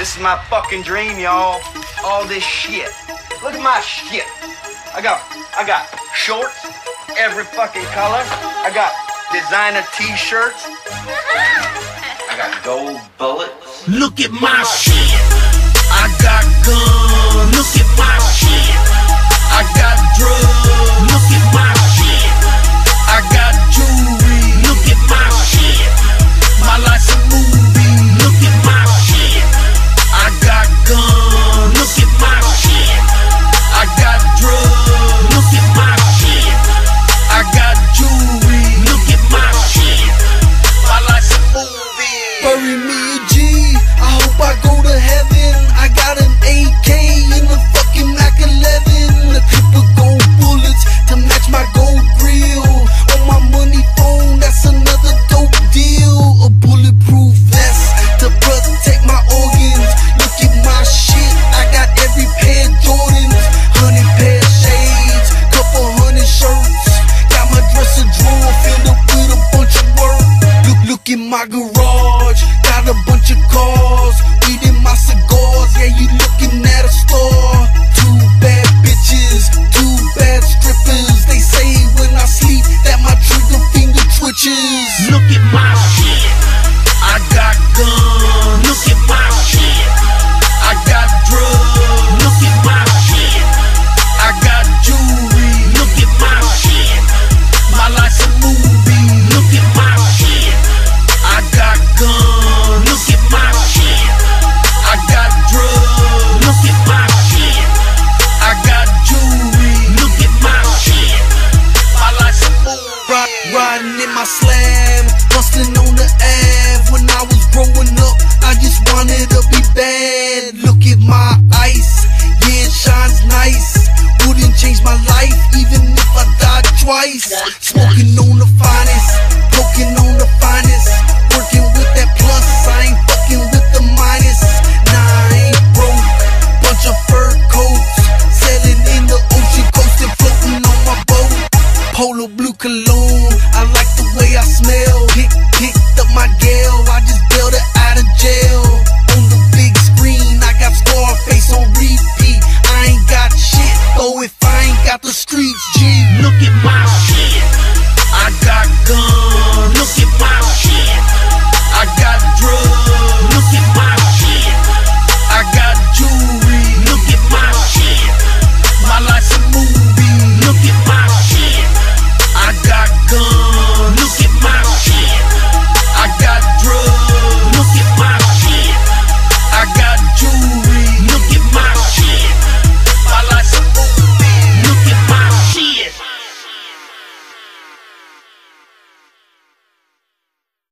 This is my fucking dream, y'all. All this shit. Look at my shit. I got shorts, every fucking color. I got designer t-shirts. I got gold bullets. Look at my shit. I got guns. Look at my shit. I got drugs. Look at my shit. I got jewelry. Look at my shit. My life's a movie. Look at my shit. I got guns. Look at my shit. I got drugs. Look at my shit. I got jewelry. Look at my shit. My life's a movie. Bury me a G, I hope I go to heaven. I got an AK in the fucking Mac 11. A clip of gold bullets to match my gold grill. On my money phone, that's another dope deal. A bulletproof vest to protect my organs. Look at my shit, I got every pair of Jordans. 100 pair of shades, couple 100 shirts. Got my dresser drawer filled up with a bunch of work. Look in my garage, got a bunch of cars. Weed in my cigars, yeah, you looking at a store. Two bad bitches, two bad strippers. They say when I sleep that my trigger finger twitches. Look at my shit. I got guns. Look at my shit. I got drugs. Look at my shit. I got jewelry. Look at my shit. My life's a movie. Look at my shit. I got guns. Look at my shit. I got drugs. Look at my shit. I got jewelry. Look at my shit. My life's a movie. Riding in my slam, busting on the Ave. When I was growing up, I just wanted to be bad. Look at my ice, yeah, it shines nice. Wouldn't change my life even if I died twice. Smoking on the